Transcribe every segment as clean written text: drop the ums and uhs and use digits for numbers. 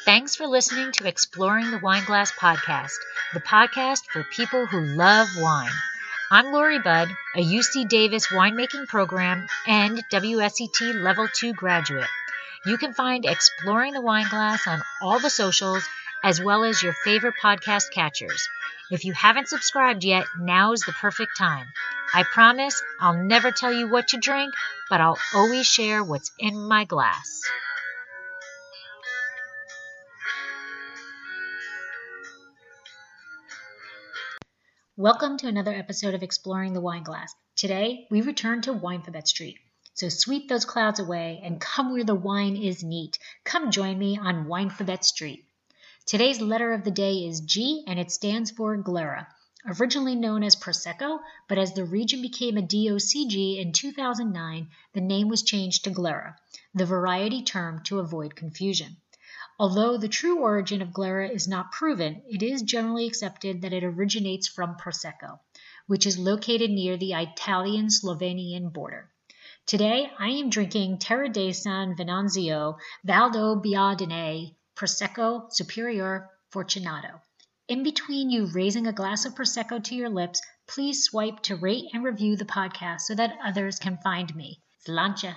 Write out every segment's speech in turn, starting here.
Thanks for listening to Exploring the Wine Glass podcast, the podcast for people who love wine. I'm Lori Budd, a UC Davis winemaking program and WSET Level 2 graduate. You can find Exploring the Wine Glass on all the socials as well as your favorite podcast catchers. If you haven't subscribed yet, now is the perfect time. I promise I'll never tell you what to drink, but I'll always share what's in my glass. Welcome to another episode of Exploring the Wine Glass. Today, we return to Winefabet Street. So sweep those clouds away and come where the wine is neat. Come join me on Winefabet Street. Today's letter of the day is G, and it stands for Glera. Originally known as Prosecco, but as the region became a DOCG in 2009, the name was changed to Glera, the variety term to avoid confusion. Although the true origin of Glera is not proven, it is generally accepted that it originates from Prosecco, which is located near the Italian-Slovenian border. Today, I am drinking Terra de San Venanzio Valdobbiadene Prosecco Superiore Fortunato. In between you raising a glass of Prosecco to your lips, please swipe to rate and review the podcast so that others can find me. Sláinte.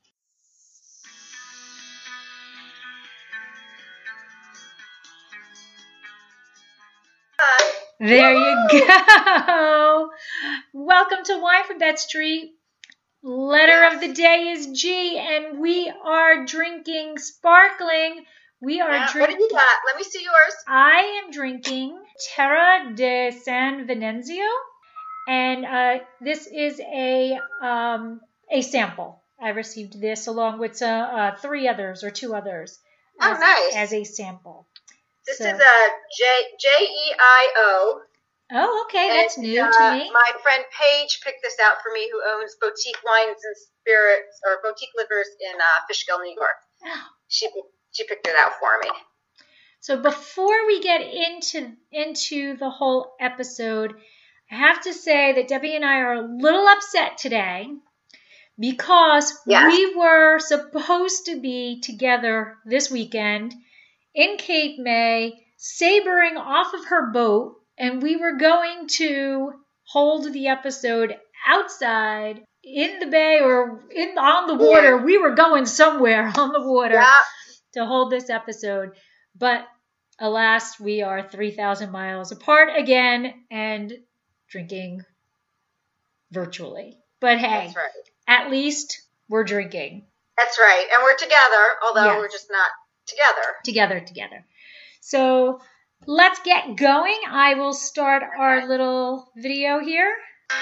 There you go. Welcome to Winefabet Street. Letter of the day is G, and we are drinking sparkling. What do you got? Let me see yours. I am drinking Terra de San Venanzio, and this is a sample. I received this along with two others. Nice. As a sample. This is a JEIO. Oh, okay, that's new to me. My friend Paige picked this out for me, who owns Boutique Wines and Spirits, or Boutique Liquors in Fishkill, New York. Oh. She picked it out for me. So before we get into the whole episode, I have to say that Debbie and I are a little upset today because we were supposed to be together this weekend in Cape May, sabering off of her boat, and we were going to hold the episode outside in the bay or on the water. Yeah. We were going somewhere on the water to hold this episode. But alas, we are 3,000 miles apart again and drinking virtually. But hey, that's right. At least we're drinking. That's right. And we're together, although we're just not together. Together. So let's get going. I will start our little video here.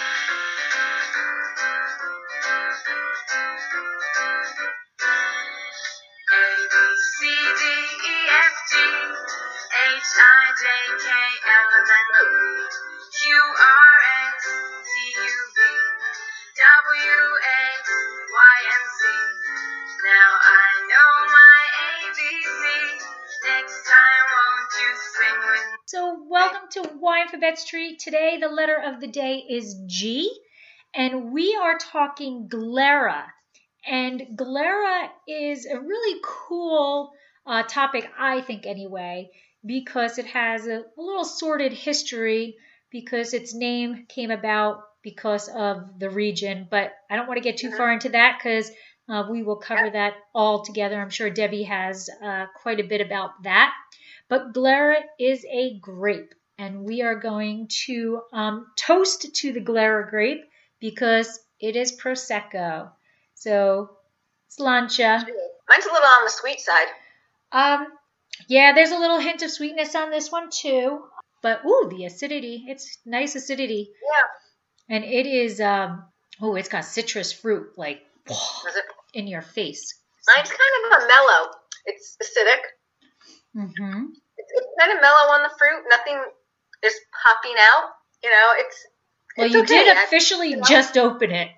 So welcome to Winefabet Street. Today the letter of the day is G, and we are talking Glera. And Glera is a really cool topic, I think anyway, because it has a little sordid history, because its name came about because of the region. But I don't want to get too far into that because we will cover that all together. I'm sure Debbie has quite a bit about that. But Glera is a grape, and we are going to toast to the Glera grape because it is Prosecco. So, Sláinte. Mine's a little on the sweet side. There's a little hint of sweetness on this one too. But, the acidity. It's nice acidity. Yeah. And it is, it's got citrus fruit, like, in your face. Mine's kind of a mellow. It's acidic. Mm-hmm. It's kind of mellow on the fruit. Nothing is popping out. It's you okay. did officially just open it.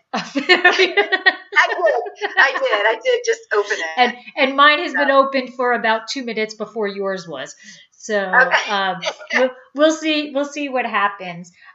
I did just open it. And mine has been opened for about 2 minutes before yours was. So we'll see what happens.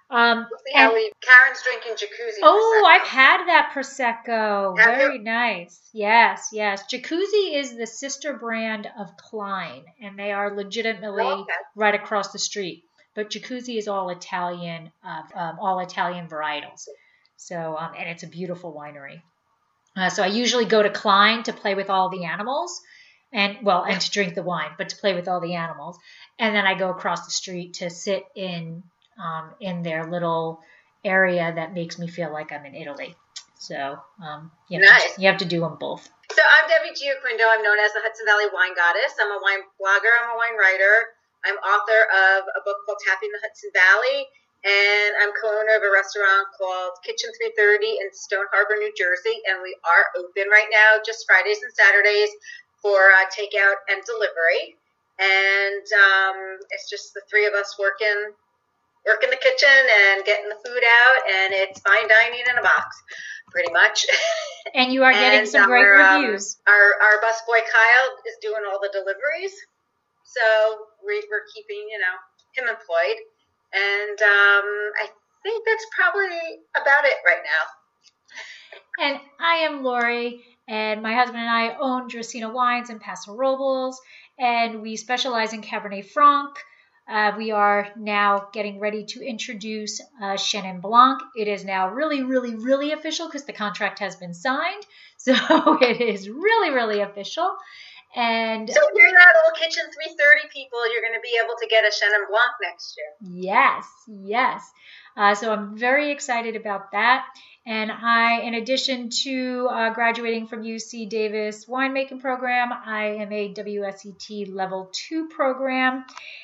We'll see how Karen's drinking Jacuzzi. Oh, Prosecco. I've had that Prosecco. Have Very you? nice. Yes, yes. Jacuzzi is the sister brand of Klein, and they are legitimately Okay. right across the street. But Jacuzzi is all Italian varietals. So, and it's a beautiful winery. So I usually go to Klein to play with all the animals, and to drink the wine, but to play with all the animals. And then I go across the street to sit in their little area that makes me feel like I'm in Italy. So Nice. You have to do them both. So I'm Debbie Giaquindo. I'm known as the Hudson Valley Wine Goddess. I'm a wine blogger. I'm a wine writer. I'm author of a book called Tapping the Hudson Valley, and I'm co-owner of a restaurant called Kitchen 330 in Stone Harbor, New Jersey, and we are open right now just Fridays and Saturdays for takeout and delivery. And it's just the three of us working the kitchen and getting the food out, and it's fine dining in a box, pretty much. And you are getting some great reviews. Our busboy Kyle is doing all the deliveries, so we're keeping him employed, and I think that's probably about it right now. And I am Lori, and my husband and I own Dracaena Wines in Paso Robles, and we specialize in Cabernet Franc. We are now getting ready to introduce Chenin Blanc. It is now really, really, really official because the contract has been signed. So it is really, really official. And so hear that, all Kitchen 330 people, you're going to be able to get a Chenin Blanc next year. Yes, yes. So I'm very excited about that. And I, in addition to graduating from UC Davis winemaking program, I am a WSET Level 2 program.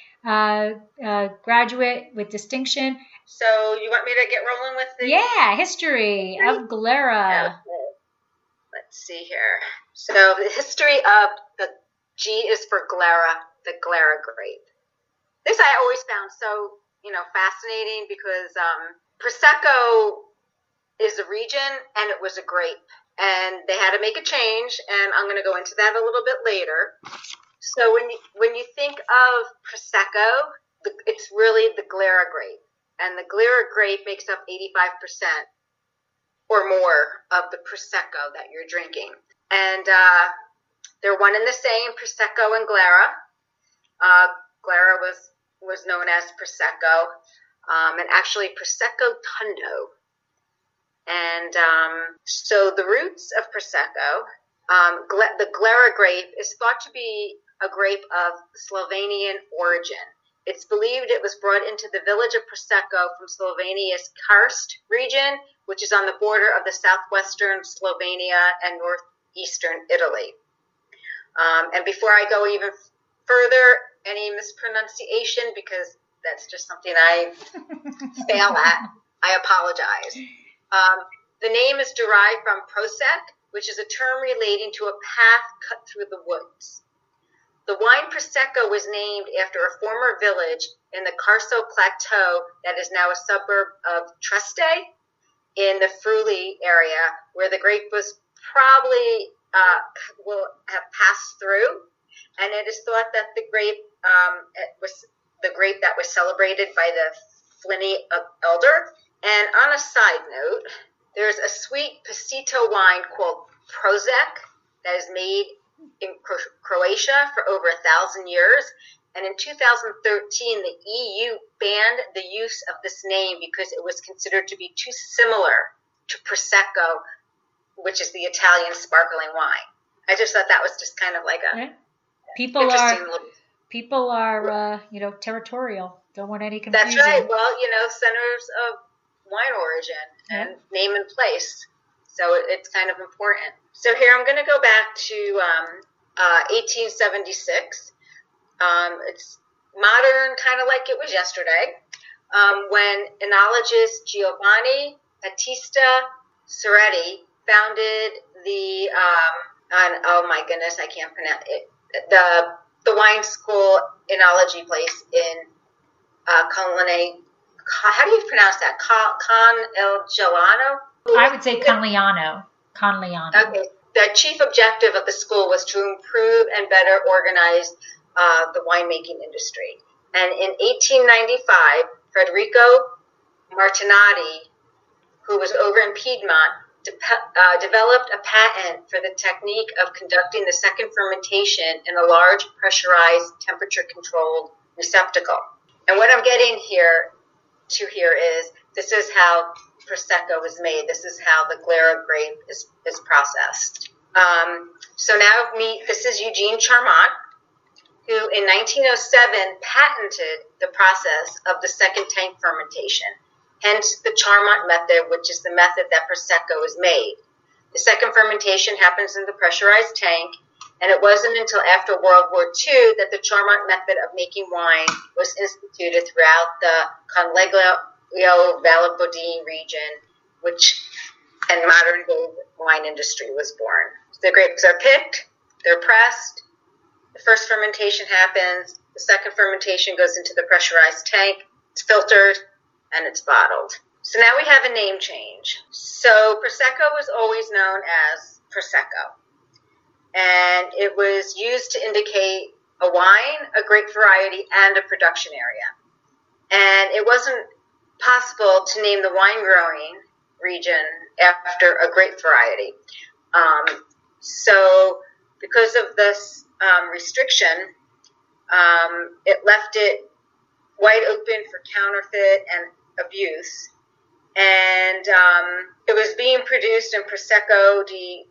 Graduate with distinction. So you want me to get rolling with the history of Glera. Okay. Let's see here. So the history of the G is for Glera, the Glera grape. This I always found so fascinating because Prosecco is a region and it was a grape, and they had to make a change, and I'm going to go into that a little bit later. So when you think of Prosecco, it's really the Glera grape. And the Glera grape makes up 85% or more of the Prosecco that you're drinking. And they're one and the same, Prosecco and Glera. Glera was known as Prosecco, and actually Prosecco Tundo. And so the roots of Prosecco, the Glera grape is thought to be a grape of Slovenian origin. It's believed it was brought into the village of Prosecco from Slovenia's Karst region, which is on the border of the southwestern Slovenia and northeastern Italy. And before I go even further, any mispronunciation, because that's just something I fail at, I apologize. The name is derived from prosek, which is a term relating to a path cut through the woods. The wine Prosecco was named after a former village in the Carso Plateau that is now a suburb of Trieste in the Friuli area, where the grape was probably will have passed through. And it is thought that the grape was the grape that was celebrated by the Pliny elder. And on a side note, there's a sweet pasito wine called Prošek that is made in Croatia for over 1,000 years. And in 2013, the EU banned the use of this name because it was considered to be too similar to Prosecco, which is the Italian sparkling wine. I just thought that was just kind of like a people are territorial. Don't want any confusion. That's right. Well, centers of wine origin and name and place. So it's kind of important. So here I'm going to go back to 1876. It's modern, kind of like it was yesterday, when enologist Giovanni Battista Soretti founded the, oh my goodness, I can't pronounce it, the wine school enology place in Colonnade. How do you pronounce that? Con El Gelano? I would say Conliano. Okay. The chief objective of the school was to improve and better organize the winemaking industry. And in 1895, Federico Martinati, who was over in Piedmont, developed a patent for the technique of conducting the second fermentation in a large pressurized temperature-controlled receptacle. And what I'm getting here is this is how Prosecco is made. This is how the Glera grape is processed. So now this is Eugene Charmant, who in 1907 patented the process of the second tank fermentation, hence the Charmant method, which is the method that Prosecco is made. The second fermentation happens in the pressurized tank, and it wasn't until after World War II that the Charmant method of making wine was instituted throughout the Canaleggio-Valladolid region, and modern-day wine industry was born. The grapes are picked, they're pressed, the first fermentation happens, the second fermentation goes into the pressurized tank, it's filtered, and it's bottled. So now we have a name change. So Prosecco was always known as Prosecco. And it was used to indicate a wine, a grape variety, and a production area. And it wasn't possible to name the wine growing region after a grape variety. So because of this restriction, it left it wide open for counterfeit and abuse. And it was being produced in Prosecco di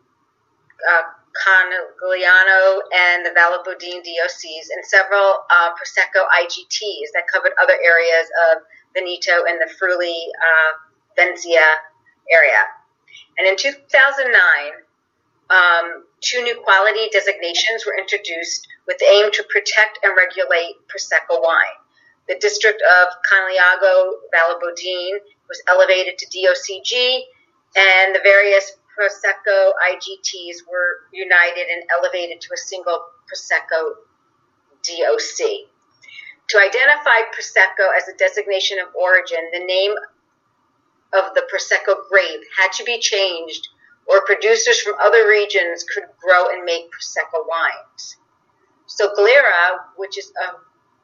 Conigliano and the Valladolid DOCs and several Prosecco IGTs that covered other areas of Veneto and the Friuli Venezia area. And in 2009, two new quality designations were introduced with the aim to protect and regulate Prosecco wine. The district of Conigliano-Valladolid was elevated to DOCG, and the various Prosecco IGTs were united and elevated to a single Prosecco DOC. To identify Prosecco as a designation of origin, the name of the Prosecco grape had to be changed, or producers from other regions could grow and make Prosecco wines. So Glera, which is a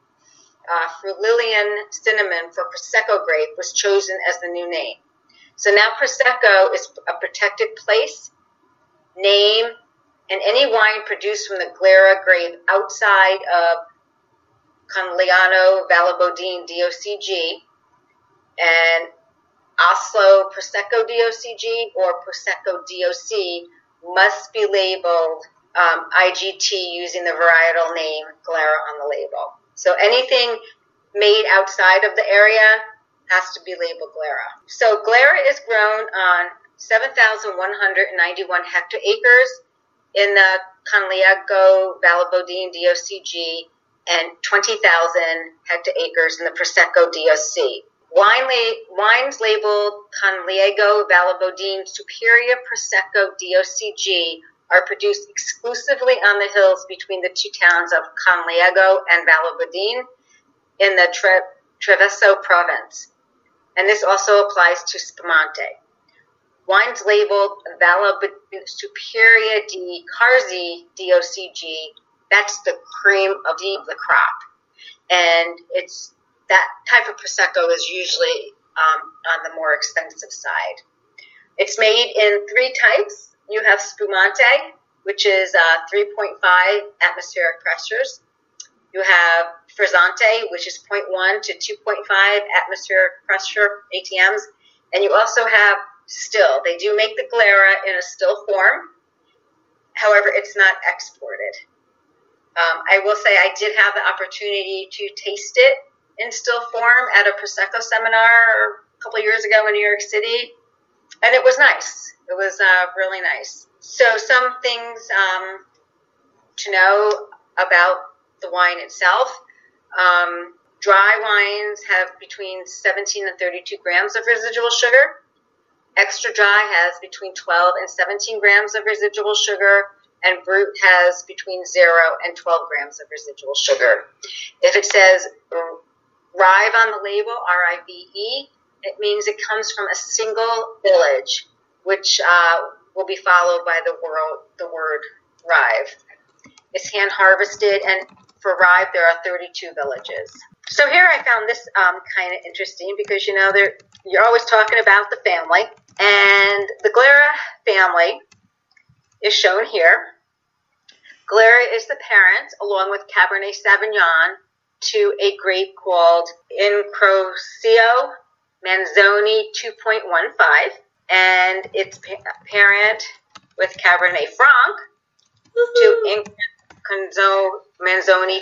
Friulian synonym for Prosecco grape, was chosen as the new name. So now Prosecco is a protected place, name, and any wine produced from the Glera grape outside of Conigliano-Valladolid DOCG and Oslo Prosecco DOCG or Prosecco DOC must be labeled IGT using the varietal name Glera on the label. So anything made outside of the area has to be labeled Glera. So Glera is grown on 7,191 hectares in the Conigliano-Valladolid DOCG and 20,000 hectares in the Prosecco DOC. Wines labeled Conigliano-Valladolid Superior Prosecco DOCG are produced exclusively on the hills between the two towns of Conigliano and Valladolid in the Treviso province. And this also applies to Spumante. Wines labeled Valladolid Superior di Carzi DOCG, that's the cream of the crop. And it's that type of Prosecco is usually on the more expensive side. It's made in three types. You have Spumante, which is 3.5 atmospheric pressures. You have Frizzante, which is 0.1 to 2.5 atmospheric pressure ATMs. And you also have still. They do make the Glera in a still form. However, it's not exported. I will say I did have the opportunity to taste it in still form at a Prosecco seminar a couple of years ago in New York City, and it was nice. It was really nice. So some things to know about the wine itself. Dry wines have between 17 and 32 grams of residual sugar. Extra dry has between 12 and 17 grams of residual sugar, and brut has between 0 and 12 grams of residual sugar. If it says Rive on the label, R-I-V-E, it means it comes from a single village, which will be followed by the word Rive. It's hand harvested, and for Rive there are 32 villages. So here I found this kind of interesting because, you're always talking about the family. And the Glera family is shown here. Glera is the parent, along with Cabernet Sauvignon, to a grape called Incrocio Manzoni 2.15. And its parent with Cabernet Franc to Incrocio Manzoni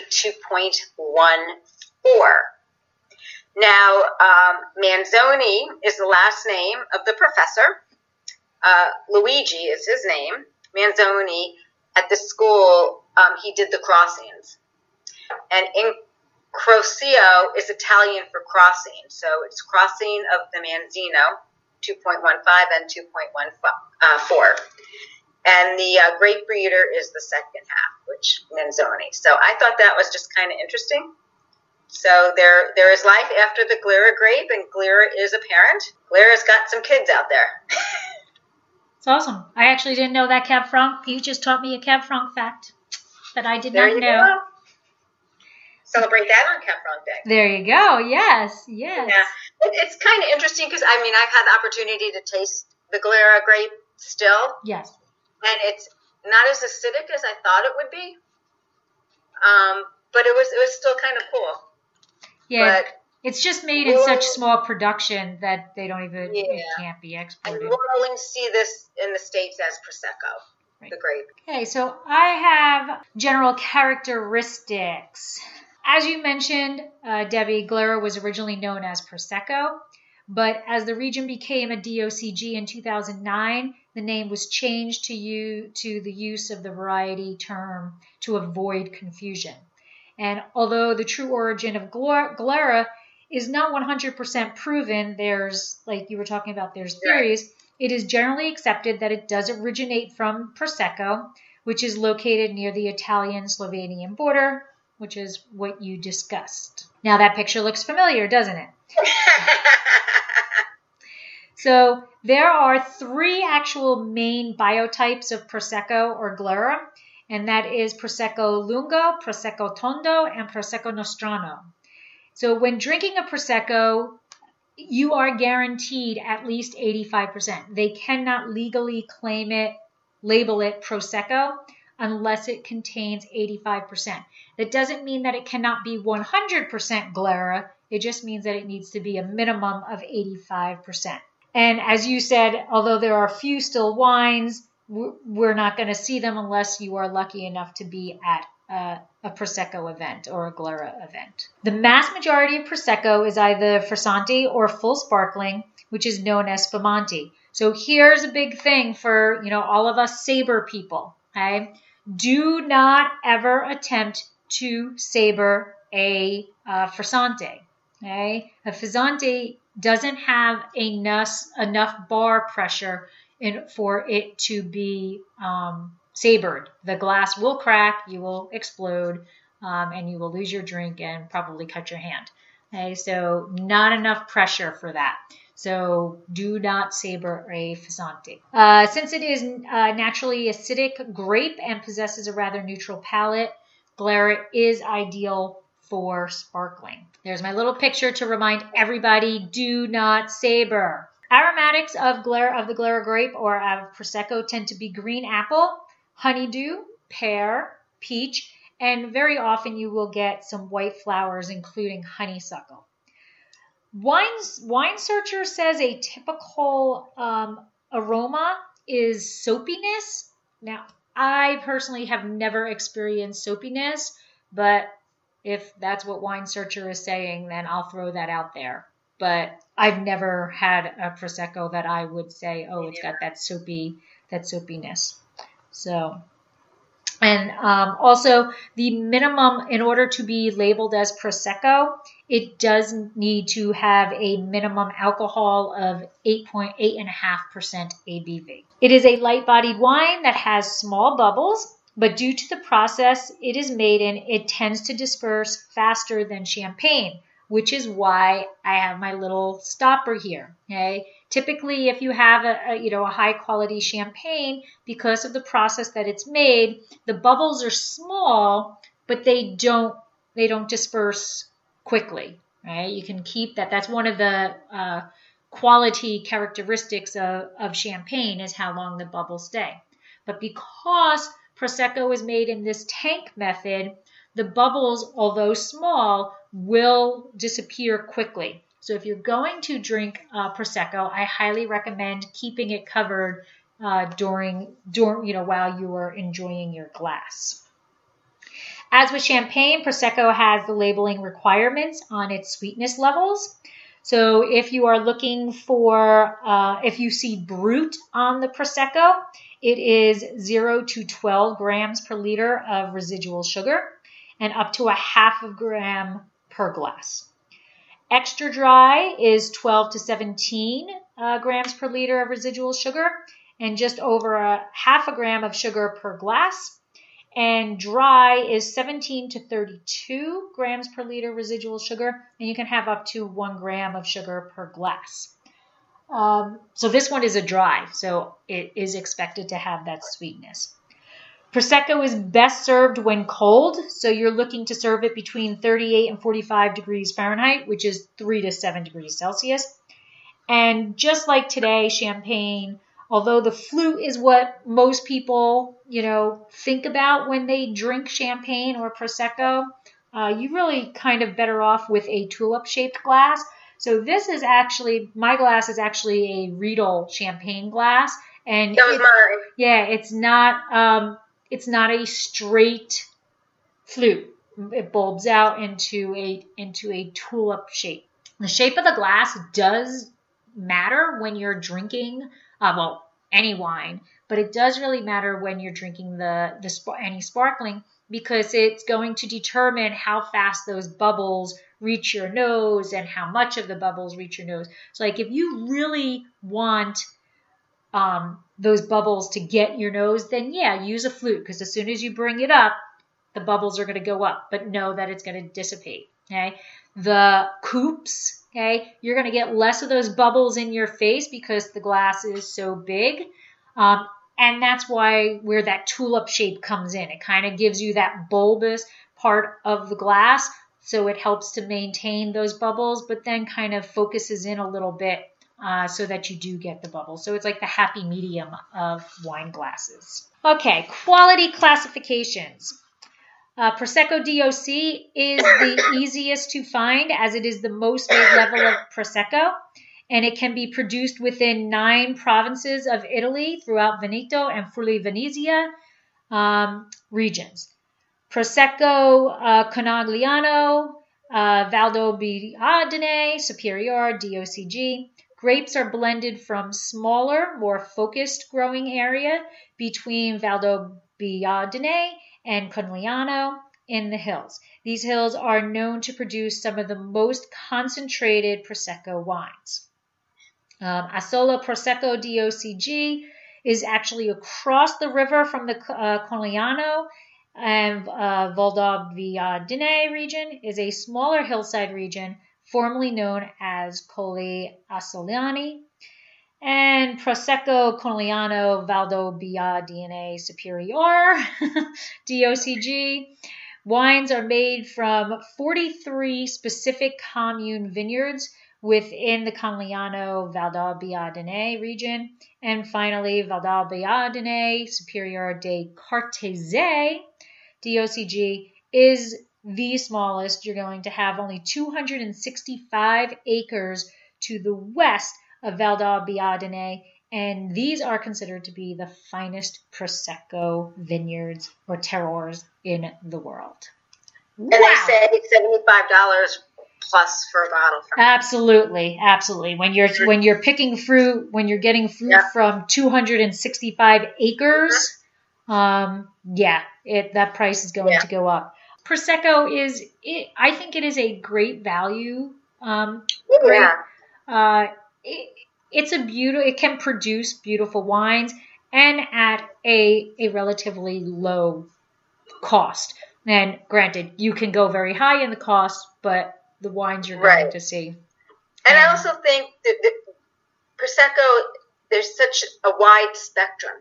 2.14. Now, Manzoni is the last name of the professor. Luigi is his name. Manzoni, at the school, he did the crossings. And Incrocio is Italian for crossing. So it's crossing of the Manzino, 2.15 and 2.14. And the grape breeder is the second half, which Manzoni. So I thought that was just kind of interesting. So there is life after the Glera grape, and Glera is a parent. Glera's got some kids out there. It's awesome. I actually didn't know that Cab Franc. You just taught me a Cab Franc fact that I did not know. Go. Celebrate that on Cab Franc Day. There you go. Yes. Yeah. It's kind of interesting because, I've had the opportunity to taste the Glera grape still. Yes. And it's not as acidic as I thought it would be. But it was still kind of cool. Yeah, but it's just made in such small production that they don't even, it can't be exported. And we'll only see this in the States as Prosecco, right. The grape. Okay, so I have general characteristics. As you mentioned, Debbie, Glera was originally known as Prosecco, but as the region became a DOCG in 2009, the name was changed to the use of the variety term to avoid confusion. And although the true origin of Glera is not 100% proven, there's, like you were talking about, there's theories, it is generally accepted that it does originate from Prosecco, which is located near the Italian-Slovenian border, which is what you discussed. Now that picture looks familiar, doesn't it? So there are 3 actual main biotypes of Prosecco or Glera, and that is Prosecco Lungo, Prosecco Tondo, and Prosecco Nostrano. So when drinking a Prosecco, you are guaranteed at least 85%. They cannot legally label it Prosecco unless it contains 85%. That doesn't mean that it cannot be 100% Glera. It just means that it needs to be a minimum of 85%. And as you said, although there are few still wines, we're not going to see them unless you are lucky enough to be at a Prosecco event or a Glera event. The mass majority of Prosecco is either Frisanti or full sparkling, which is known as Spumante. So here's a big thing for, all of us Saber people, okay? Do not ever attempt to Saber a Frisanti, okay? A Frisanti doesn't have enough bar pressure for it to be sabered. The glass will crack, you will explode, and you will lose your drink and probably cut your hand. Okay, so not enough pressure for that. So do not saber a Frisanti. Since it is naturally acidic grape and possesses a rather neutral palate, Glera is ideal for sparkling. There's my little picture to remind everybody, do not saber. Aromatics of the Glera grape or of Prosecco tend to be green apple, honeydew, pear, peach, and very often you will get some white flowers, including honeysuckle. Wine Searcher says a typical aroma is soapiness. Now, I personally have never experienced soapiness, but if that's what Wine Searcher is saying, then I'll throw that out there. But I've never had a Prosecco that I would say, oh, it's got that soapiness. So, and also the minimum, in order to be labeled as Prosecco, it does need to have a minimum alcohol of 8.5% ABV. It is a light-bodied wine that has small bubbles, but due to the process it is made in, it tends to disperse faster than champagne, which is why I have my little stopper here. Okay. Typically, if you have a high quality champagne, because of the process that it's made, the bubbles are small, but they don't disperse quickly, right? You can keep that. That's one of the quality characteristics of champagne is how long the bubbles stay. But because Prosecco is made in this tank method, the bubbles, although small, will disappear quickly. So if you're going to drink Prosecco, I highly recommend keeping it covered during while you are enjoying your glass. As with champagne, Prosecco has the labeling requirements on its sweetness levels. So if you are looking for, if you see Brut on the Prosecco, it is 0 to 12 grams per liter of residual sugar and up to a half a gram per glass. Extra dry is 12 to 17 grams per liter of residual sugar and just over a half a gram of sugar per glass. And dry is 17 to 32 grams per liter residual sugar, and you can have up to 1 gram of sugar per glass. So this one is a dry, so it is expected to have that sweetness. Prosecco is best served when cold, so you're looking to serve it between 38 and 45 degrees Fahrenheit, which is 3 to 7 degrees Celsius. And just like today, champagne, although the flute is what most people, think about when they drink champagne or Prosecco, you really kind of better off with a tulip-shaped glass. So this is actually, my glass is actually a Riedel champagne glass. And that was mine. Yeah, it's not a straight flute. It bulbs out into a tulip shape. The shape of the glass does matter when you're drinking, any wine, but it does really matter when you're drinking any sparkling, because it's going to determine how fast those bubbles reach your nose and how much of the bubbles reach your nose. So like if you really want those bubbles to get your nose, then yeah, use a flute, because as soon as you bring it up, the bubbles are going to go up, but know that it's going to dissipate. Okay. The coupes, okay, you're going to get less of those bubbles in your face because the glass is so big. And that's where that tulip shape comes in. It kind of gives you that bulbous part of the glass, so it helps to maintain those bubbles, but then kind of focuses in a little bit so that you do get the bubbles. So it's like the happy medium of wine glasses. Okay, quality classifications. Prosecco DOC is the easiest to find, as it is the most made level of Prosecco, and it can be produced within 9 provinces of Italy throughout Veneto and Friuli Venezia regions. Prosecco Conegliano, Valdobbiadene, Superiore, DOCG. Grapes are blended from smaller, more focused growing area between Valdobbiadene and Conegliano in the hills. These hills are known to produce some of the most concentrated Prosecco wines. Assola Prosecco DOCG is actually across the river from the Conegliano, and Valdobbiadene region is a smaller hillside region formerly known as Colli Assolani. And Prosecco Conegliano Valdobbiadene Superiore, DOCG. Wines are made from 43 specific commune vineyards within the Conegliano Valdobbiadene region. And finally, Valdobbiadene Superiore de Cortese, DOCG, is the smallest. You're going to have only 265 acres to the west of Valdobbiadene, and these are considered to be the finest Prosecco vineyards or terroirs in the world. And wow. They say $75 plus for a bottle. Absolutely. When you're picking fruit, when you're getting fruit from 265 acres, that price is going to go up. Prosecco I think it is a great value. It can produce beautiful wines and at a relatively low cost. And granted, you can go very high in the cost, but the wines you're going to see. And I also think that Prosecco, there's such a wide spectrum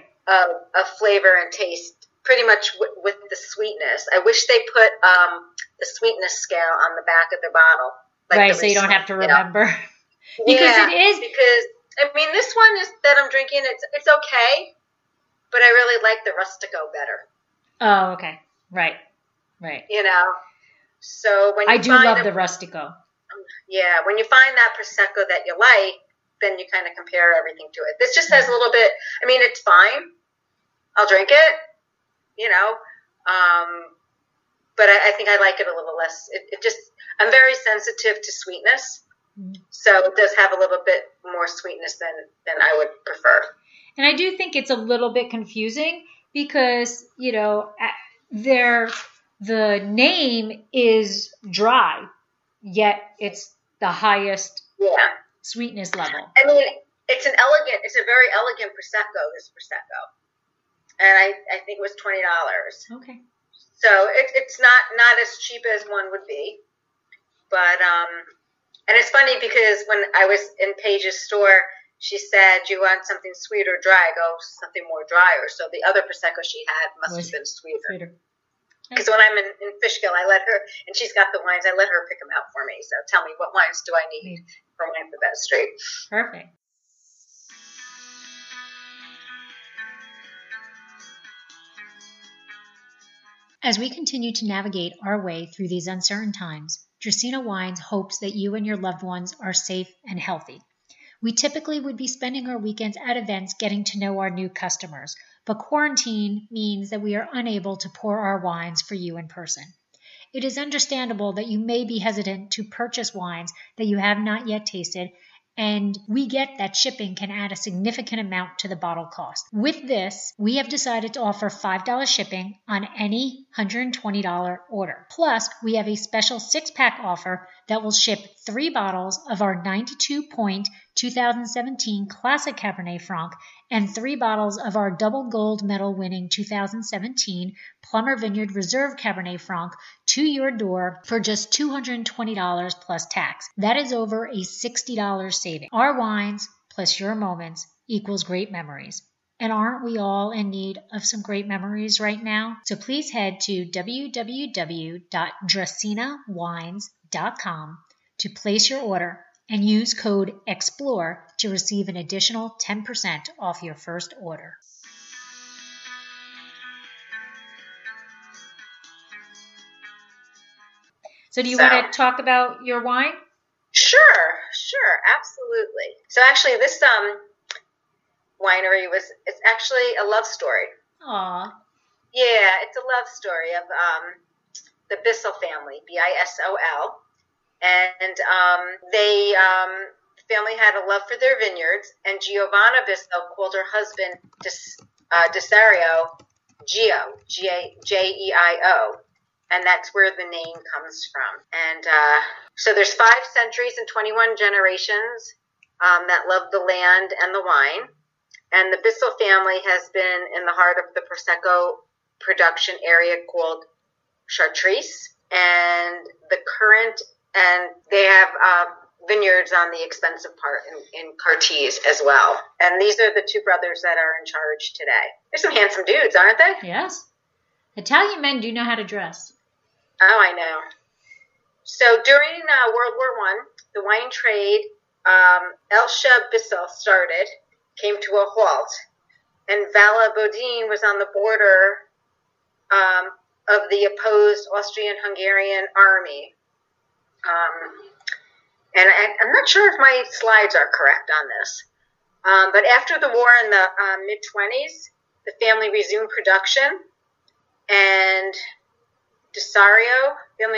of flavor and taste, pretty much with the sweetness. I wish they put the sweetness scale on the back of the bottle. Like right, so you don't have to remember. Because it is. Because, I mean, this one is that I'm drinking, it's okay, but I really like the Rustico better. Oh, okay. Right. So when you I do love the Rustico. Yeah, when you find that Prosecco that you like, then you kind of compare everything to it. This just has a little bit, I mean, it's fine. I'll drink it, but I think I like it a little less. It just, I'm very sensitive to sweetness, so it does have a little bit more sweetness than I would prefer. And I do think it's a little bit confusing because, the name is dry, yet it's the highest sweetness level. I mean, it's a very elegant Prosecco, this Prosecco. And I think it was $20. Okay. So it's not as cheap as one would be. But, and it's funny because when I was in Paige's store, she said, "Do you want something sweet or dry?" I go, "Something more drier." So the other Prosecco she had must have been sweeter. Because when I'm in Fishkill, I let her, and she's got the wines, I let her pick them out for me. So tell me, what wines do I need for Wine4Bet Street? Perfect. As we continue to navigate our way through these uncertain times, Dracaena Wines hopes that you and your loved ones are safe and healthy. We typically would be spending our weekends at events getting to know our new customers, but quarantine means that we are unable to pour our wines for you in person. It is understandable that you may be hesitant to purchase wines that you have not yet tasted, and we get that shipping can add a significant amount to the bottle cost. With this, we have decided to offer $5 shipping on any $120 order. Plus, we have a special 6-pack offer that will ship 3 bottles of our 92-point 2017 Classic Cabernet Franc and 3 bottles of our double gold medal winning 2017 Plummer Vineyard Reserve Cabernet Franc to your door for just $220 plus tax. That is over a $60 saving. Our wines plus your moments equals great memories. And aren't we all in need of some great memories right now? So please head to www.dracaenawines.com to place your order and use code EXPLORE to receive an additional 10% off your first order. So do you want to talk about your wine? Sure, absolutely. So actually this winery it's actually a love story. Aww. Yeah, it's a love story of the Bissell family, Bisol. And the family had a love for their vineyards, and Giovanna Bissell called her husband Desario Gio, Jeio, and that's where the name comes from. And so there's 5 centuries and 21 generations that love the land and the wine. And the Bissell family has been in the heart of the Prosecco production area called Chartres, and they have vineyards on the expensive part in Cartiz as well. And these are the 2 brothers that are in charge today. They're some handsome dudes, aren't they? Yes. Italian men do know how to dress. Oh, I know. So during World War I, the wine trade, Elsha Bissell came to a halt, and Valladolid was on the border of the opposed Austrian-Hungarian army. And I'm not sure if my slides are correct on this, but after the war in the mid-20s, the family resumed production, and Desario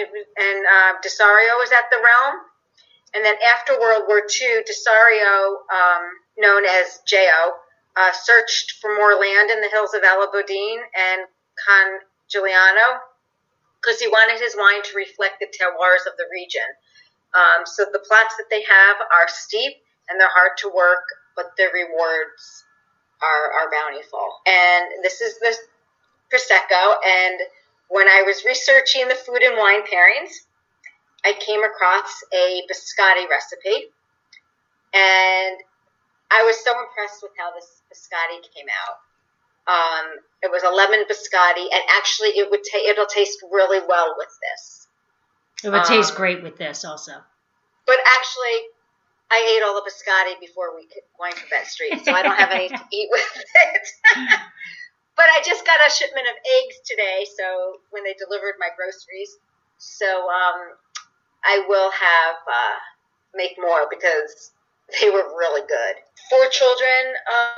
was at the realm. And then after World War II, Desario, known as Gio, searched for more land in the hills of Valladolid and Congigliano because he wanted his wine to reflect the terroirs of the region. So the plots that they have are steep and they're hard to work, but the rewards are bountiful. And this is the Prosecco. And when I was researching the food and wine pairings, I came across a biscotti recipe, and I was so impressed with how this biscotti came out. It was a lemon biscotti, and actually it'll taste really well with this. It would taste great with this also. But actually, I ate all the biscotti before we could Wine Fabet Street, so I don't have any to eat with it. But I just got a shipment of eggs today, so when they delivered my groceries. So I will have make more because they were really good. 4 children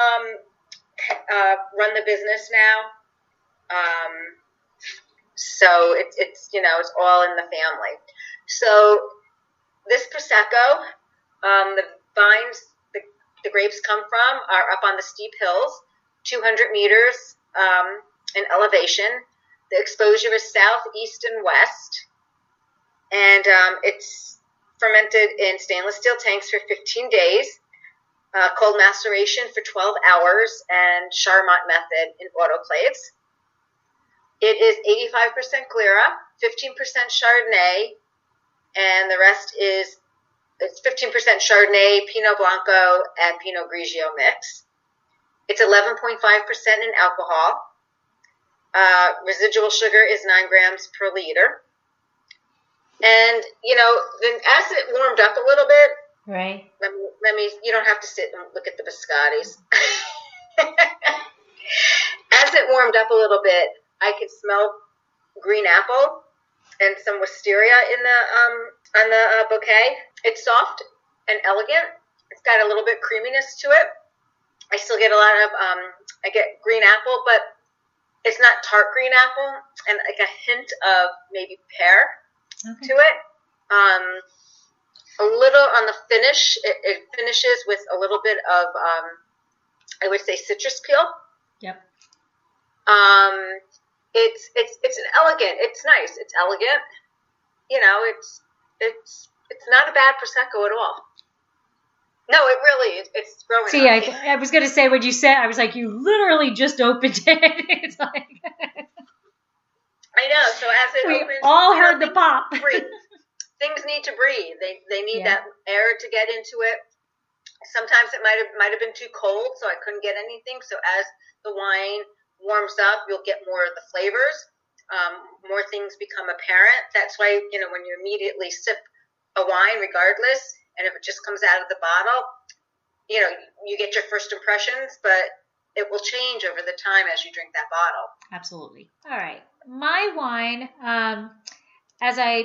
run the business now. So it's it's all in the family. So this Prosecco, the vines the grapes come from are up on the steep hills, 200 meters in elevation. The exposure is south, east, and west. And it's fermented in stainless steel tanks for 15 days, cold maceration for 12 hours, and Charmat method in autoclaves. It is 85% Glera, 15% Chardonnay, and the rest is it's 15% Chardonnay, Pinot Blanco, and Pinot Grigio mix. It's 11.5% in alcohol. Residual sugar is 9 grams per liter. And, then as it warmed up a little bit, right? Let me, you don't have to sit and look at the biscottis. As it warmed up a little bit, I could smell green apple and some wisteria on the bouquet. It's soft and elegant. It's got a little bit creaminess to it. I still get a lot of, I get green apple, but it's not tart green apple, and like a hint of maybe pear to it. A little on the finish, it finishes with a little bit of, I would say, citrus peel. Yep. It's an elegant. It's nice. It's elegant. It's not a bad Prosecco at all. No, it really it's growing. See, I was going to say what you said. I was like, you literally just opened it. It's like I know. So as it opens, we all heard the pop. Things need to breathe. They need that air to get into it. Sometimes it might have been too cold, so I couldn't get anything. So as the wine warms up, you'll get more of the flavors. More things become apparent. That's why when you immediately sip a wine, regardless, and if it just comes out of the bottle, you get your first impressions, but it will change over the time as you drink that bottle. Absolutely. All right, my wine, as I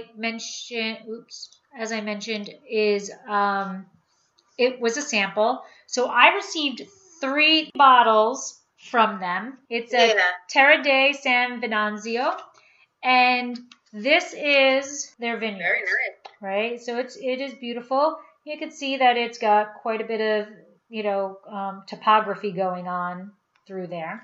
mentioned, is it was a sample. So I received 3 bottles from them. It's a Terra de San Venanzio, and this is their vineyard. Very nice. Right? So it is beautiful. You can see that it's got quite a bit of, topography going on through there.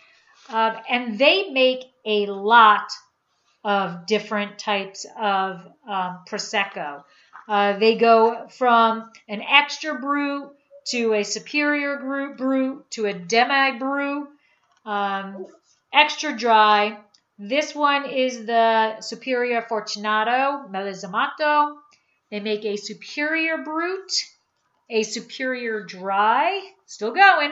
And they make a lot of different types of Prosecco. They go from an extra brut to a superior brut to a demi brut, extra dry. This one is the Superior Fortunato Melisamoto. They make a Superior Brut, a Superior Dry, still going,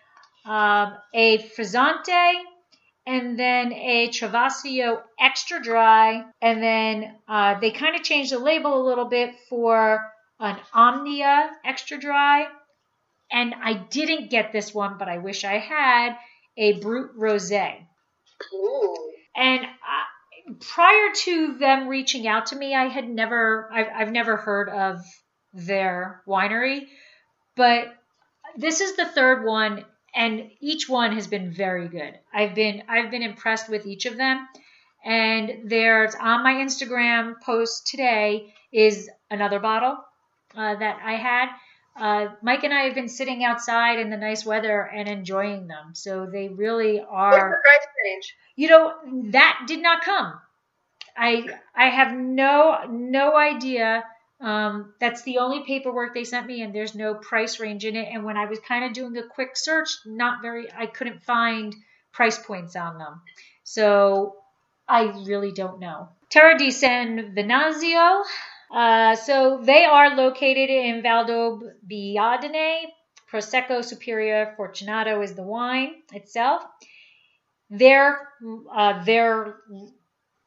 a Frizzante, and then a Travasio Extra Dry. And then they kind of changed the label a little bit for an Omnia Extra Dry. And I didn't get this one, but I wish I had, a Brut Rosé. Ooh. And prior to them reaching out to me, I've never heard of their winery, but this is the 3rd one, and each one has been very good. I've been impressed with each of them, and there's on my Instagram post today is another bottle that I had. Mike and I have been sitting outside in the nice weather and enjoying them. So they really are. What's the price range? That did not come. I have no idea. That's the only paperwork they sent me, and there's no price range in it. And when I was kind of doing a quick search, I couldn't find price points on them. So I really don't know. Terra di San Venanzio. So they are located in Valdobbiadene. Prosecco Superior Fortunato is the wine itself. Their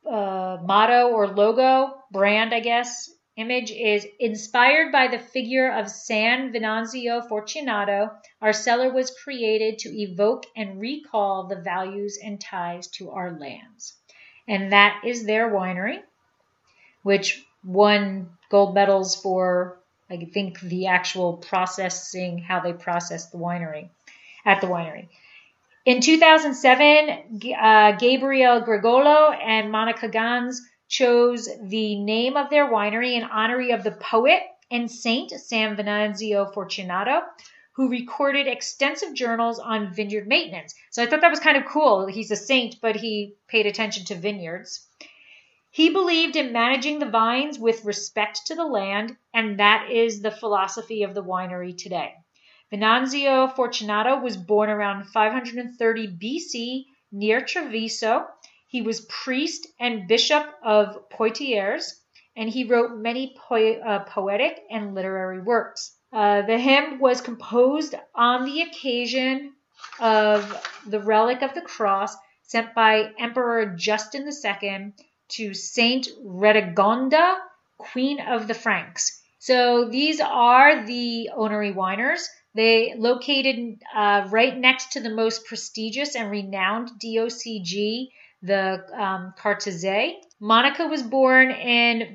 motto or logo, brand, I guess, image is inspired by the figure of San Venanzio Fortunato. Our cellar was created to evoke and recall the values and ties to our lands. And that is their winery, which won gold medals for, I think, the actual processing, how they process the winery at the winery. In 2007, Gabriel Gregolo and Monica Gans chose the name of their winery in honor of the poet and saint San Venanzio Fortunato, who recorded extensive journals on vineyard maintenance. So I thought that was kind of cool. He's a saint, but he paid attention to vineyards. He believed in managing the vines with respect to the land, and that is the philosophy of the winery today. Venanzio Fortunato was born around 530 BC near Treviso. He was priest and bishop of Poitiers, and he wrote many poetic and literary works. The hymn was composed on the occasion of the relic of the cross sent by Emperor Justin II to Saint Radegonda, Queen of the Franks. So these are the Onery Winers. They located right next to the most prestigious and renowned DOCG, the Cartezze. Monica was born in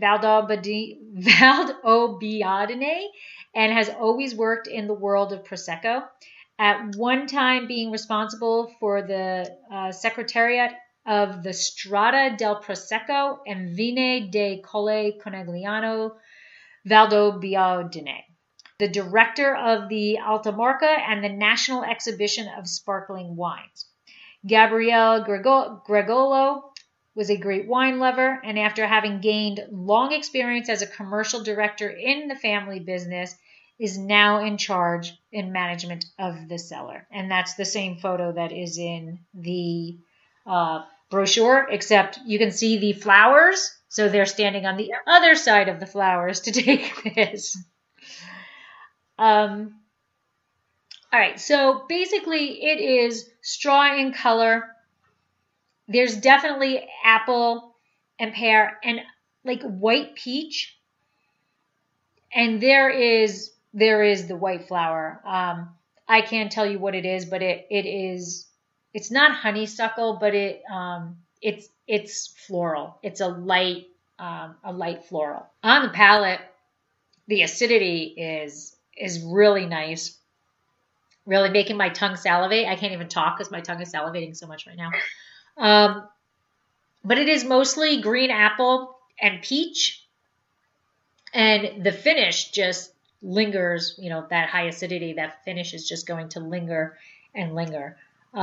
Valdobbiadene and has always worked in the world of Prosecco. At one time being responsible for the secretariat of the Strada del Prosecco and Vine de Colle Conegliano Valdobbiadene, the director of the Alta Marca and the National Exhibition of Sparkling Wines. Gabriel Gregolo was a great wine lover, and after having gained long experience as a commercial director in the family business, is now in charge in management of the cellar. And that's the same photo that is in the brochure, except you can see the flowers, so they're standing on the other side of the flowers to take this. All right, so basically it is straw in color. There's definitely apple and pear and like white peach. And there is the white flower. I can't tell you what it is, but it's not honeysuckle, but it's floral. It's a light floral. On the palate, the acidity is really nice. Really making my tongue salivate. I can't even talk because my tongue is salivating so much right now. But it is mostly green apple and peach. And the finish just lingers, that high acidity, that finish is just going to linger and linger.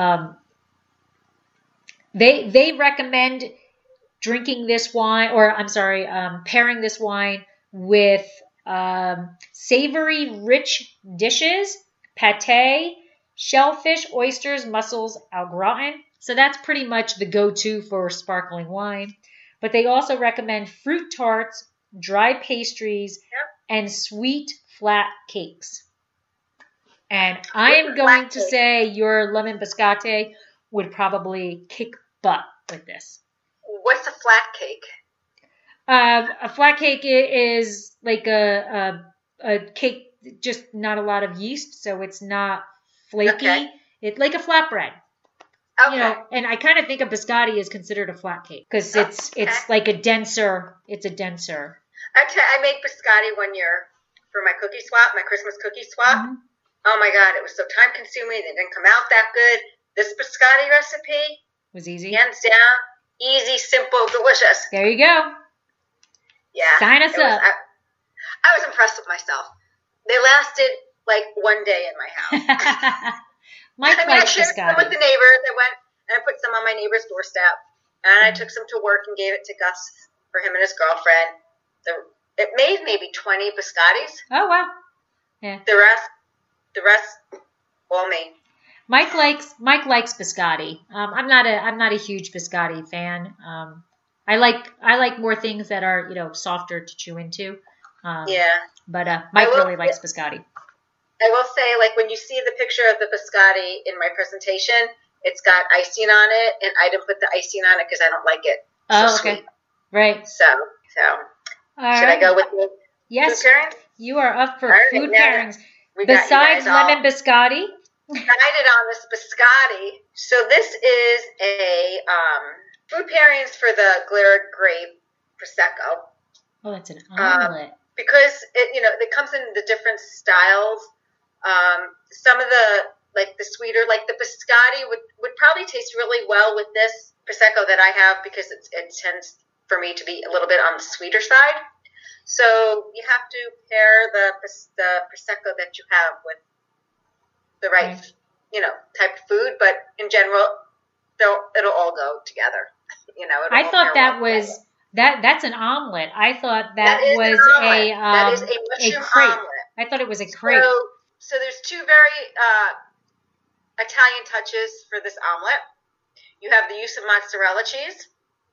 They recommend drinking this wine, pairing this wine with savory, rich dishes, pate, shellfish, oysters, mussels, au gratin. So that's pretty much the go-to for sparkling wine. But they also recommend fruit tarts, dry pastries, and sweet flat cakes. And I am going to say your lemon biscotti would probably kick butt with this. What's a flat cake? A flat cake is like a cake, just not a lot of yeast, so it's not flaky. Okay. It's like a flatbread. Okay. And I kind of think a biscotti is considered a flat cake because it's like a denser. It's a denser. I made biscotti one year for my cookie swap, my Christmas cookie swap. Mm-hmm. Oh my God, it was so time consuming. It didn't come out that good. This biscotti recipe was easy. Hands down, easy, simple, delicious. There you go. Yeah. Sign us up. I was impressed with myself. They lasted like one day in my house. I shared some with the neighbors. I went and I put some on my neighbor's doorstep. And I took some to work and gave it to Gus for him and his girlfriend. It made maybe 20 biscottis. Oh, wow. Yeah. The rest, all me. Mike likes biscotti. I'm not a huge biscotti fan. I like more things that are, softer to chew into. Yeah. But Mike really likes biscotti. I will say, like, when you see the picture of the biscotti in my presentation, it's got icing on it, and I didn't put the icing on it because I don't like it Oh, okay. Sweet. Right. So All should right. I go with the Yes, food pairings? you are up for All right, food now that pairings. we got you Besides guys all lemon biscotti. excited on this biscotti. So this is a food pairings for the Glera Grape Prosecco. Oh, that's an omelet. Because it comes in the different styles. Some of the sweeter, like the biscotti would probably taste really well with this Prosecco that I have because it tends for me to be a little bit on the sweeter side. So you have to pair the Prosecco that you have with the right, type of food. But in general, it'll all go together. I thought that was that's an omelet. I thought that was that is a mushroom crepe. omelet. I thought it was a crepe. So there's two very Italian touches for this omelet. You have the use of mozzarella cheese,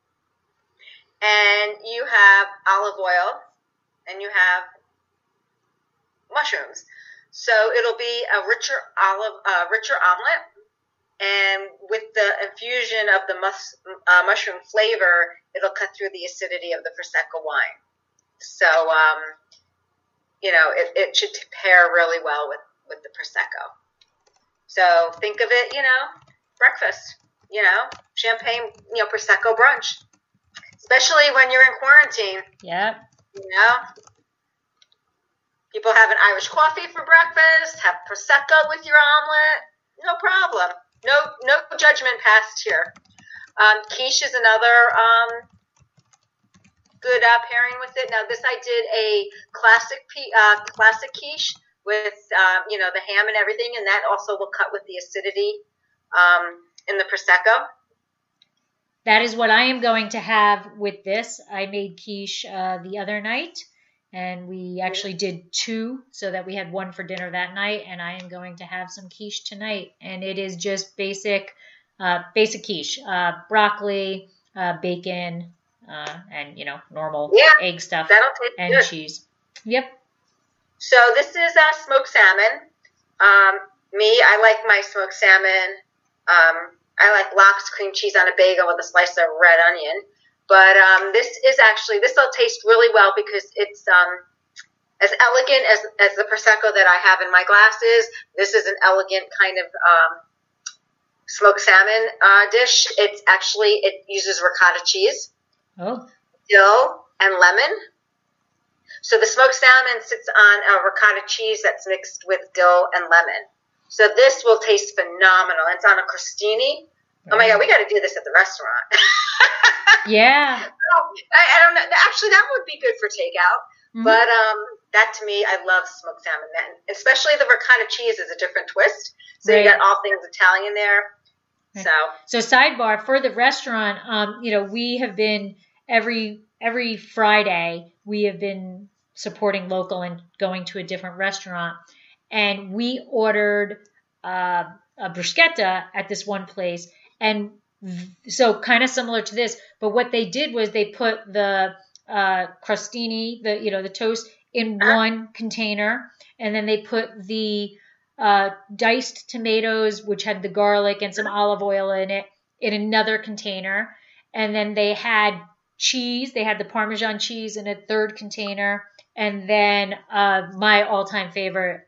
and you have olive oil, and you have mushrooms. So it'll be a richer omelet, and with the infusion of the mushroom flavor, it'll cut through the acidity of the Prosecco wine. So, it should pair really well with the Prosecco. So think of it, breakfast, champagne, Prosecco brunch, especially when you're in quarantine. Yep. People have an Irish coffee for breakfast, have Prosecco with your omelet, no problem. No judgment passed here. Quiche is another good pairing with it. Now, this I did a classic quiche with the ham and everything, and that also will cut with the acidity in the Prosecco. That is what I am going to have with this. I made quiche the other night, and we actually did two so that we had one for dinner that night, and I am going to have some quiche tonight. And it is just basic quiche, broccoli, bacon, and, normal egg stuff and good. cheese. Yep. So this is smoked salmon. I like my smoked salmon. I like lox cream cheese on a bagel with a slice of red onion. But this will taste really well because it's as elegant as the Prosecco that I have in my glasses. This is an elegant kind of smoked salmon dish. It uses ricotta cheese, dill, and lemon. So the smoked salmon sits on a ricotta cheese that's mixed with dill and lemon. So this will taste phenomenal. It's on a crostini. Oh my God, we got to do this at the restaurant. Yeah. I don't know. Actually, that would be good for takeout. Mm-hmm. But that to me, I love smoked salmon. And especially the ricotta cheese is a different twist. So you got all things Italian there. Right. So sidebar for the restaurant, we have been every Friday we have been supporting local and going to a different restaurant, and we ordered a bruschetta at this one place, and so kind of similar to this, but what they did was they put the crostini, the toast in one container, and then they put the diced tomatoes, which had the garlic and some olive oil in it, in another container, and then they had cheese. They had the Parmesan cheese in a third container, and then my all-time favorite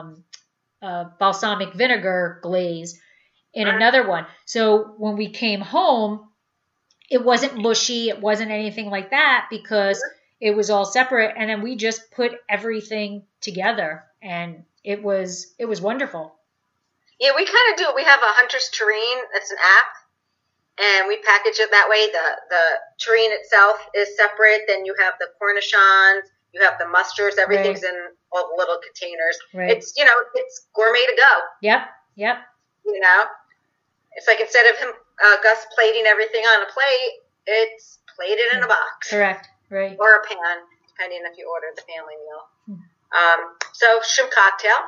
balsamic vinegar glaze in another one. So when we came home, it wasn't mushy. It wasn't anything like that because it was all separate. And then we just put everything together, and it was wonderful. Yeah, we kind of do it. We have a Hunter's Terrine. That's an app, and we package it that way. The terrine itself is separate. Then you have the cornichons. You have the mustards. Everything's in all the little containers. Right. It's it's gourmet to go. Yep. It's like instead of him Gus plating everything on a plate, it's plated in a box. Correct. Right. Or a pan, depending if you order the family meal. So shrimp cocktail,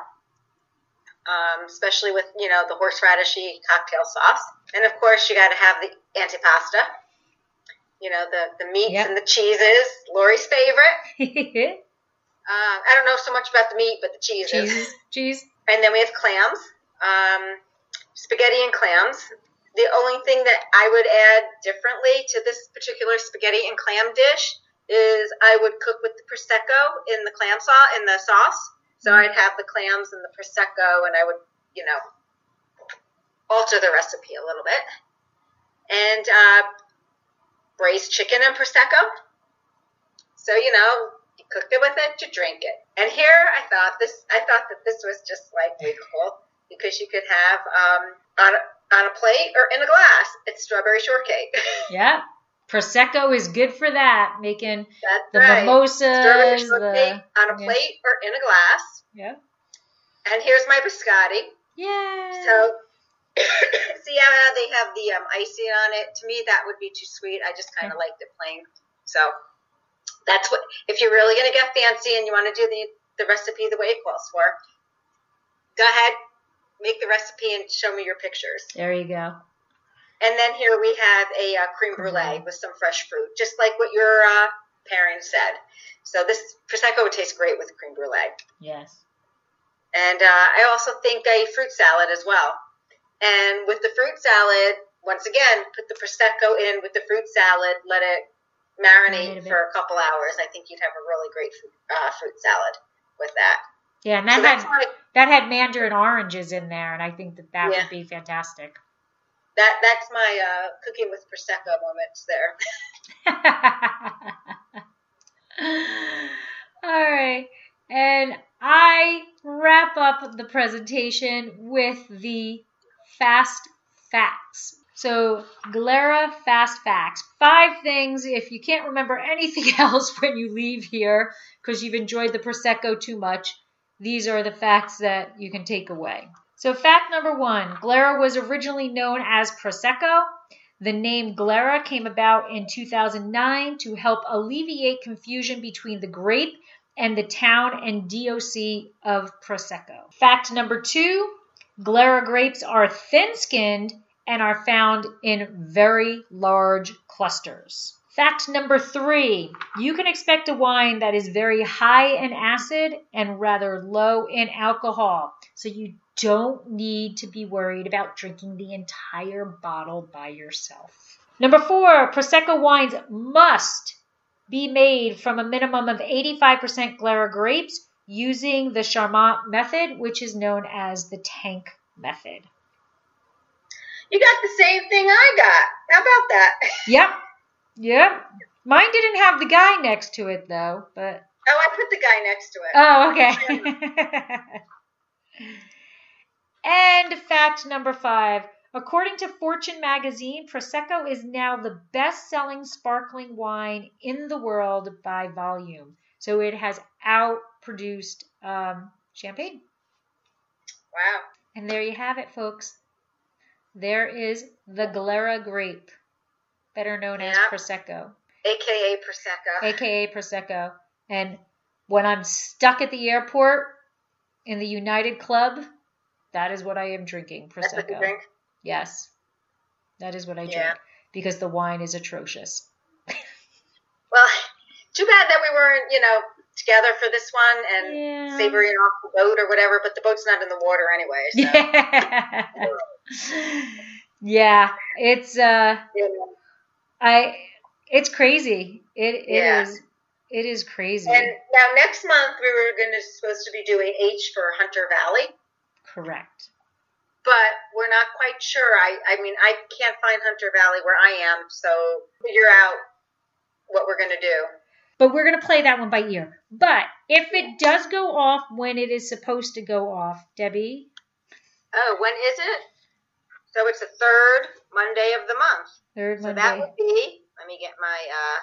especially with the horseradishy cocktail sauce, and of course you got to have the antipasto. The meats and the cheeses. Lori's favorite. I don't know so much about the meat, but the cheeses. Cheese. And then we have clams. Spaghetti and clams. The only thing that I would add differently to this particular spaghetti and clam dish is I would cook with the Prosecco in the clam sauce, in the sauce. So I'd have the clams and the Prosecco, and I would, alter the recipe a little bit. And braised chicken and Prosecco. So, you cooked it with it, you drink it. And here I thought that this was just like really cool because you could have on a plate or in a glass. It's strawberry shortcake. Yeah. Prosecco is good for that, making the right. mimosas. Strawberry shortcake on a plate or in a glass. Yeah. And here's my biscotti. Yeah. So, see how they have the icing on it? To me, that would be too sweet. I just kind of liked it plain. So, that's what, if you're really going to get fancy and you want to do the recipe the way it calls for, go ahead, make the recipe and show me your pictures. There you go. And then here we have a creme brulee with some fresh fruit, just like what your parents said. So this Prosecco would taste great with creme brulee. Yes. And I also think a fruit salad as well. And with the fruit salad, once again, put the Prosecco in with the fruit salad, let it marinate for a couple hours. I think you'd have a really great fruit salad with that. Yeah, and that had mandarin oranges in there, and I think that would be fantastic. That's my cooking with Prosecco moments there. All right. And I wrap up the presentation with the fast facts. So, Glera fast facts. 5 things, if you can't remember anything else when you leave here because you've enjoyed the Prosecco too much, these are the facts that you can take away. So fact number 1, Glera was originally known as Prosecco. The name Glera came about in 2009 to help alleviate confusion between the grape and the town and DOC of Prosecco. Fact number 2, Glera grapes are thin-skinned and are found in very large clusters. Fact number 3, you can expect a wine that is very high in acid and rather low in alcohol. So you don't need to be worried about drinking the entire bottle by yourself. Number 4, Prosecco wines must be made from a minimum of 85% Glera grapes using the Charmat method, which is known as the tank method. You got the same thing I got. How about that? Yep. Mine didn't have the guy next to it, though. But I put the guy next to it. Oh, okay. And fact number 5. According to Fortune magazine, Prosecco is now the best-selling sparkling wine in the world by volume. So it has outproduced champagne. Wow. And there you have it, folks. There is the Glera grape, better known as Prosecco. AKA Prosecco. And when I'm stuck at the airport in the United Club, that is what I am drinking, Prosecco. That's what you drink? Yes. That is what I drink. Because the wine is atrocious. Well, too bad that we weren't, together for this one and savoring off the boat or whatever, but the boat's not in the water anyway. So. Yeah. It's it's crazy. It is crazy. And now next month we were supposed to be doing H for Hunter Valley. Correct. But we're not quite sure. I mean, I can't find Hunter Valley where I am, so figure out what we're going to do. But we're going to play that one by ear. But if it does go off when it is supposed to go off, Debbie? Oh, when is it? So it's the 3rd Monday of the month. 3rd Monday. So that would be, let me get my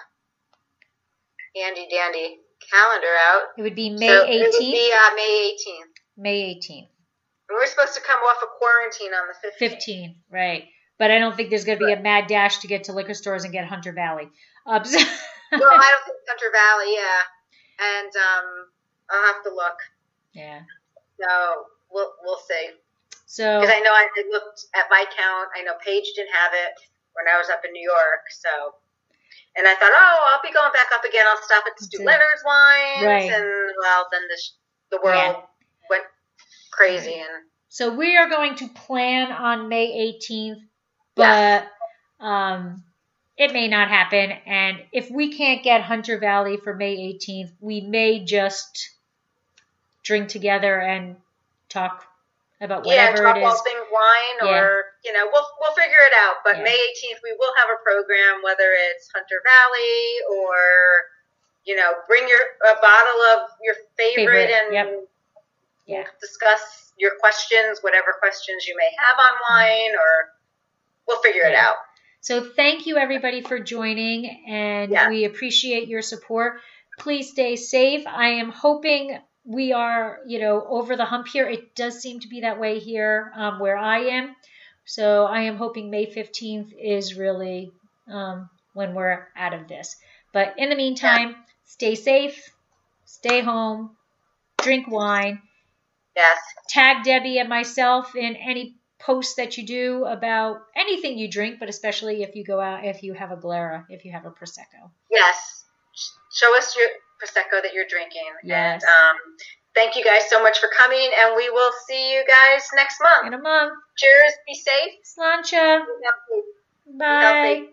handy-dandy calendar out. It would be May 18th? It would be May 18th. May 18th. And we're supposed to come off of quarantine on the 15th. 15th, right. But I don't think there's going to be a mad dash to get to liquor stores and get Hunter Valley. Well, I don't think Hunter Valley, and I'll have to look. Yeah. So we'll see. So because I know I looked at Viscount. I know Paige didn't have it when I was up in New York. So, and I thought, I'll be going back up again. I'll stop at Stu Leonard's Wines, right. And then the world went crazy. Right. And so we are going to plan on May 18th but it may not happen. And if we can't get Hunter Valley for May 18th, we may just drink together and talk about whatever talk it is. all things wine, or we'll figure it out. But May 18th, we will have a program, whether it's Hunter Valley or bring a bottle of your favorite and discuss your questions, whatever questions you may have on wine, or we'll figure it out. So thank you, everybody, for joining, and we appreciate your support. Please stay safe. I am hoping we are, over the hump here. It does seem to be that way here where I am. So I am hoping May 15th is really when we're out of this. But in the meantime, stay safe, stay home, drink wine. Yes. Tag Debbie and myself in any posts that you do about anything you drink, but especially if you go out, if you have a Glera, if you have a Prosecco. Yes. Show us your Prosecco that you're drinking. Yes. And thank you guys so much for coming, and we will see you guys next month. In a month. Cheers. Be safe. Sláinte. Bye.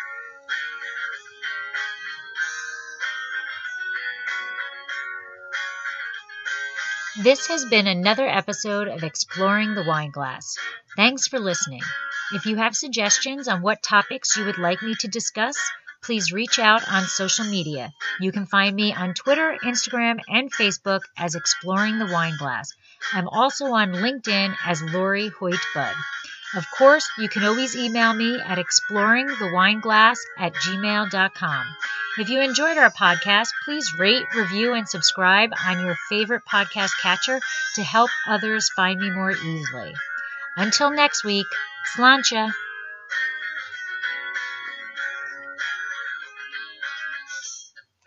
This has been another episode of Exploring the Wine Glass. Thanks for listening. If you have suggestions on what topics you would like me to discuss, please reach out on social media. You can find me on Twitter, Instagram, and Facebook as Exploring the Wine Glass. I'm also on LinkedIn as Lori Hoyt-Budd. Of course, you can always email me at exploringthewineglass@gmail.com. If you enjoyed our podcast, please rate, review, and subscribe on your favorite podcast catcher to help others find me more easily. Until next week, sláinte.